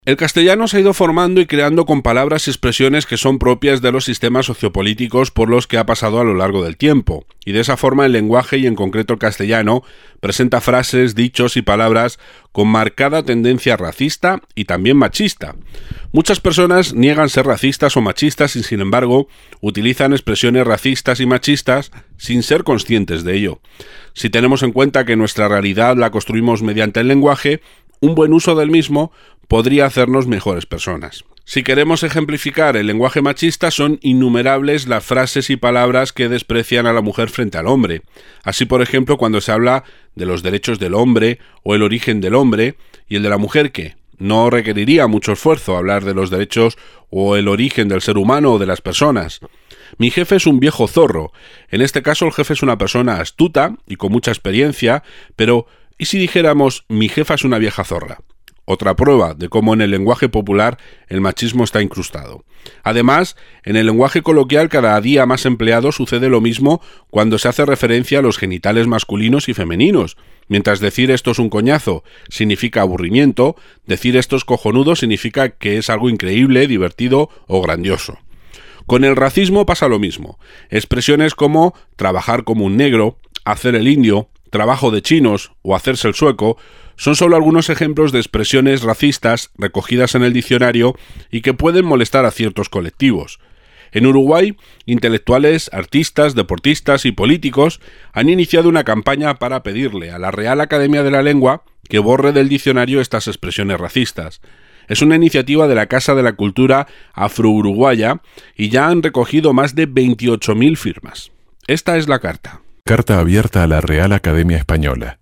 El castellano se ha ido formando y creando con palabras y expresiones que son propias de los sistemas sociopolíticos por los que ha pasado a lo largo del tiempo, y de esa forma el lenguaje, y en concreto el castellano, presenta frases, dichos y palabras con marcada tendencia racista y también machista. Muchas personas niegan ser racistas o machistas y, sin embargo, utilizan expresiones racistas y machistas sin ser conscientes de ello. Si tenemos en cuenta que nuestra realidad la construimos mediante el lenguaje, un buen uso del mismo podría hacernos mejores personas. Si queremos ejemplificar el lenguaje machista, son innumerables las frases y palabras que desprecian a la mujer frente al hombre. Así, por ejemplo, cuando se habla de los derechos del hombre o el origen del hombre, y el de la mujer, ¿qué? No requeriría mucho esfuerzo hablar de los derechos o el origen del ser humano o de las personas. Mi jefe es un viejo zorro. En este caso, el jefe es una persona astuta y con mucha experiencia, pero ¿y si dijéramos mi jefa es una vieja zorra? Otra prueba de cómo en el lenguaje popular el machismo está incrustado. Además, en el lenguaje coloquial cada día más empleado sucede lo mismo cuando se hace referencia a los genitales masculinos y femeninos. Mientras decir esto es un coñazo significa aburrimiento, decir esto es cojonudo significa que es algo increíble, divertido o grandioso. Con el racismo pasa lo mismo. Expresiones como trabajar como un negro, hacer el indio, trabajo de chinos o hacerse el sueco son solo algunos ejemplos de expresiones racistas recogidas en el diccionario y que pueden molestar a ciertos colectivos. En Uruguay, intelectuales, artistas, deportistas y políticos han iniciado una campaña para pedirle a la Real Academia de la Lengua que borre del diccionario estas expresiones racistas. Es una iniciativa de la Casa de la Cultura Afro-Uruguaya y ya han recogido más de 28.000 firmas. Esta es la carta. Carta abierta a la Real Academia Española.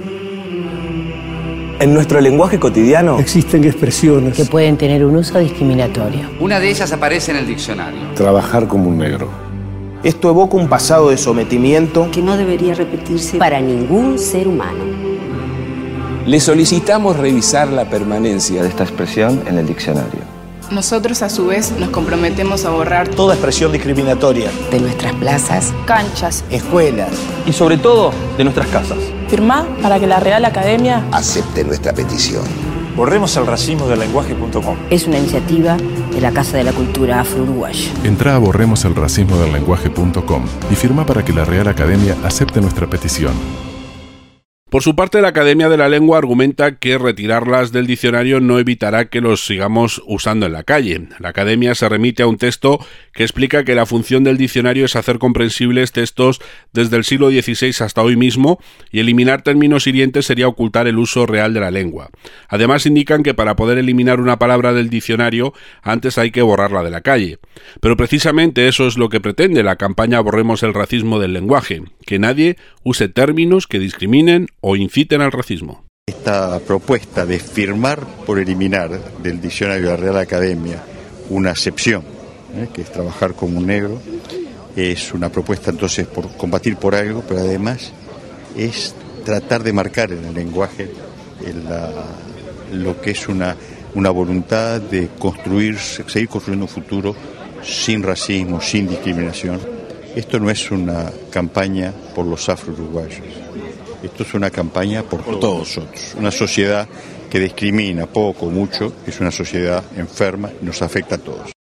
En nuestro lenguaje cotidiano existen expresiones que pueden tener un uso discriminatorio. Una de ellas aparece en el diccionario. Trabajar como un negro. Esto evoca un pasado de sometimiento que no debería repetirse para ningún ser humano. Le solicitamos revisar la permanencia de esta expresión en el diccionario. Nosotros, a su vez, nos comprometemos a borrar toda expresión discriminatoria de nuestras plazas, canchas, escuelas y, sobre todo, de nuestras casas. Firmá para que la Real Academia acepte nuestra petición. Borremos el racismo del lenguaje.com. Es una iniciativa de la Casa de la Cultura Afro-Uruguaya. Entrá a borremoselracismodellenguaje.com y firma para que la Real Academia acepte nuestra petición. Por su parte, la Academia de la Lengua argumenta que retirarlas del diccionario no evitará que los sigamos usando en la calle. La Academia se remite a un texto que explica que la función del diccionario es hacer comprensibles textos desde el siglo XVI hasta hoy mismo, y eliminar términos hirientes sería ocultar el uso real de la lengua. Además, indican que para poder eliminar una palabra del diccionario, antes hay que borrarla de la calle. Pero precisamente eso es lo que pretende la campaña Borremos el racismo del lenguaje, que nadie use términos que discriminen o inciten al racismo. Esta propuesta de firmar por eliminar del diccionario de la Real Academia una acepción, que es trabajar como un negro, es una propuesta entonces por combatir por algo, pero además es tratar de marcar en el lenguaje lo que es una voluntad de seguir construyendo un futuro sin racismo, sin discriminación. Esto no es una campaña por los afro-uruguayos. Esto es una campaña por todos nosotros. Una sociedad que discrimina poco o mucho es una sociedad enferma y nos afecta a todos.